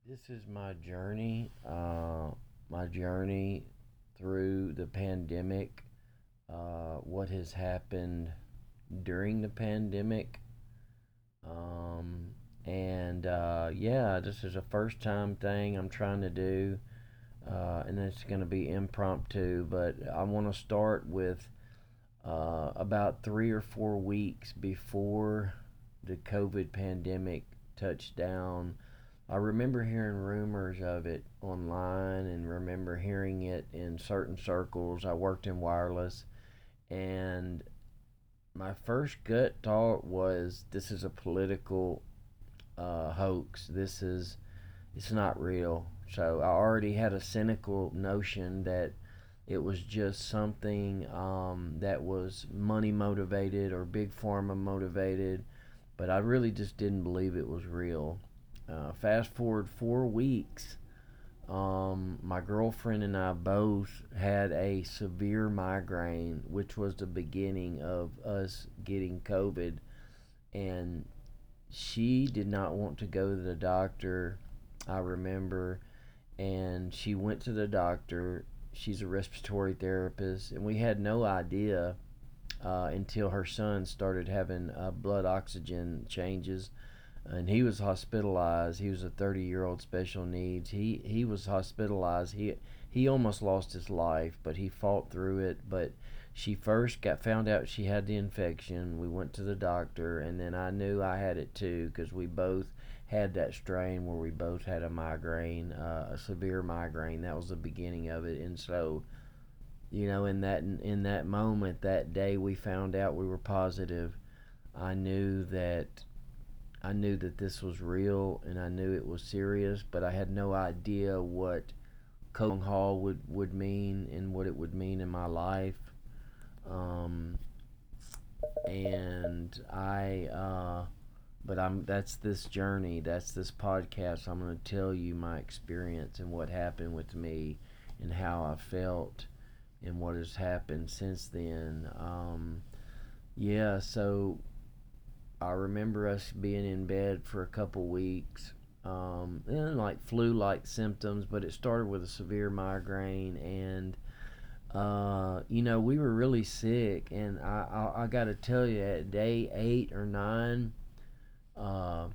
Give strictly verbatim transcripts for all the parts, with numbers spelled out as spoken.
This is my journey, uh, my journey through the pandemic, uh, what has happened during the pandemic. Um, and uh, yeah, this is a first time thing I'm trying to do, uh, and it's going to be impromptu, but I want to start with uh, about three or four weeks before the COVID pandemic touched down. I remember hearing rumors of it online and remember hearing it in certain circles. I worked in wireless, and my first gut thought was this is a political uh, hoax. This is it's not real. So I already had a cynical notion that it was just something um, that was money motivated or big pharma motivated, but I really just didn't believe it was real. Uh, fast forward four weeks, um, my girlfriend and I both had a severe migraine, which was the beginning of us getting COVID. And she did not want to go to the doctor, I remember. And she went to the doctor. She's a respiratory therapist. And we had no idea uh, until her son started having uh, blood oxygen changes, and he was hospitalized. He was a thirty year old special needs. He he was hospitalized. He he almost lost his life, but he fought through it. But she first got found out she had the infection. We went to the doctor, and then I knew I had it too because we both had that strain where we both had a migraine, uh, a severe migraine. That was the beginning of it, and so you know, in that in that moment, that day we found out we were positive. I knew that I knew that this was real and I knew it was serious, but I had no idea what long haul would, would mean and what it would mean in my life. Um, and I, uh, but I'm that's this journey, that's this podcast. I'm going to tell you my experience and what happened with me and how I felt and what has happened since then. Um, yeah, so I remember us being in bed for a couple weeks, um, and like flu-like symptoms, but it started with a severe migraine, and uh, you know we were really sick. And I I, I got to tell you, at day eight or nine, uh,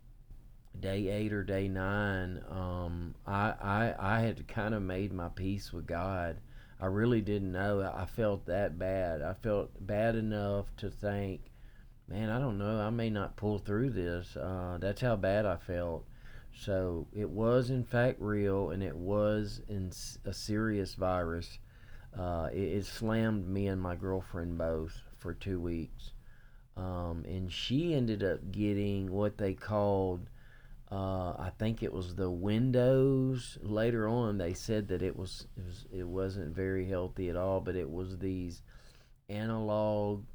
day eight or day nine, um, I I I had kind of made my peace with God. I really didn't know. I felt that bad. I felt bad enough to think, man, I don't know. I may not pull through this. Uh, that's how bad I felt. So it was, in fact, real, and it was in a serious virus. Uh, it, it slammed me and my girlfriend both for two weeks. Um, and she ended up getting what they called, uh, I think it was the Windows. Later on, they said that it was, it was it wasn't very healthy at all, but it was these analog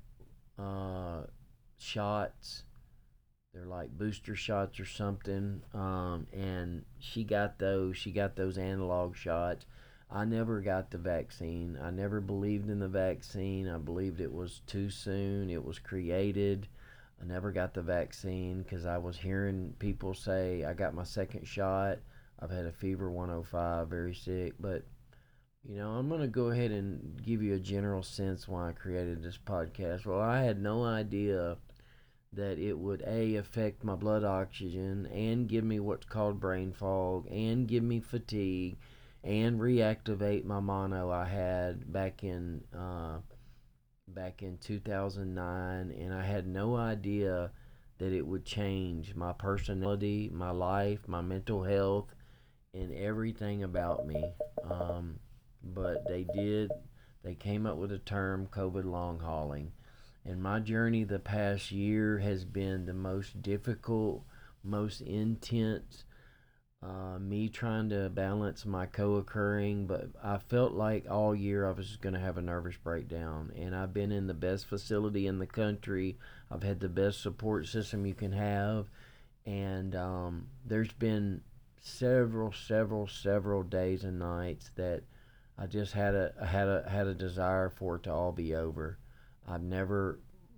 uh, shots. They're like booster shots or something. Um, and she got those. She got those analog shots. I never got the vaccine. I never believed in the vaccine. I believed it was too soon. It was created. I never got the vaccine because I was hearing people say I got my second shot. I've had a fever one oh five, very sick. But, you know, I'm going to go ahead and give you a general sense why I created this podcast. Well, I had no idea that it would a affect my blood oxygen and give me what's called brain fog and give me fatigue and reactivate my mono I had back in uh, back in two thousand nine, and I had no idea that it would change my personality, my life, my mental health, and everything about me. Um, but they did. They came up with a term, COVID long hauling. And my journey the past year has been the most difficult, most intense. Uh, me trying to balance my co occurring, but I felt like all year I was just going to have a nervous breakdown. And I've been in the best facility in the country, I've had the best support system you can have. And um, there's been several, several, several days and nights that I just had a had a had a desire for it to all be over. I've never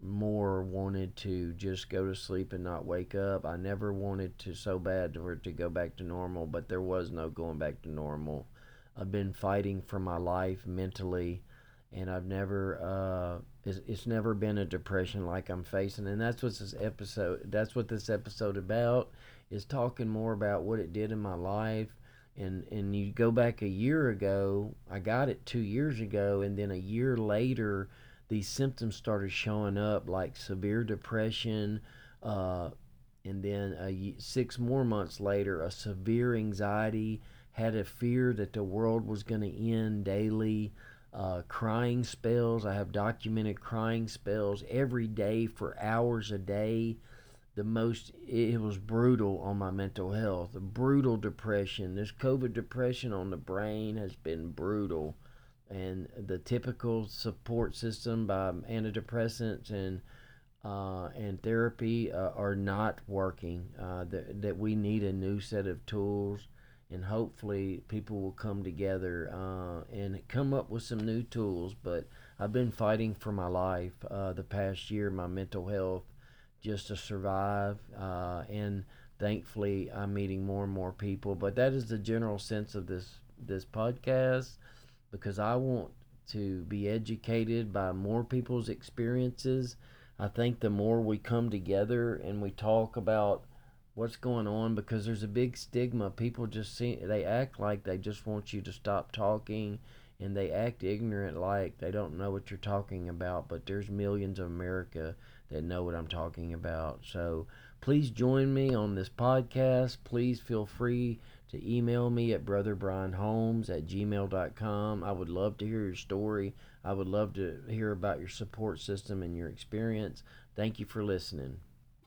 more wanted to just go to sleep and not wake up. I never wanted to so bad for it to go back to normal, but there was no going back to normal. I've been fighting for my life mentally, and I've never uh it's, it's never been a depression like I'm facing, and that's what this episode that's what this episode about is, talking more about what it did in my life. And and you go back a year ago, I got it two years ago, and then a year later these symptoms started showing up, like severe depression, uh, and then a, six more months later, a severe anxiety, had a fear that the world was going to end daily, uh, crying spells. I have documented crying spells every day for hours a day. The most, it was brutal on my mental health. Brutal depression. This COVID depression on the brain has been brutal, and the typical support system by antidepressants and uh, and therapy uh, are not working. Uh, that, that we need a new set of tools, and hopefully people will come together uh, and come up with some new tools. But I've been fighting for my life uh, the past year, my mental health, just to survive. Uh, and thankfully, I'm meeting more and more people. But that is the general sense of this this podcast, because I want to be educated by more people's experiences. I think the more we come together and we talk about what's going on, because there's a big stigma. People just see, they act like they just want you to stop talking, and they act ignorant, like they don't know what you're talking about. But there's millions of America that know what I'm talking about. So please join me on this podcast. Please feel free to email me at brother brian holmes at gmail dot com. I would love to hear your story. I would love to hear about your support system and your experience. Thank you for listening.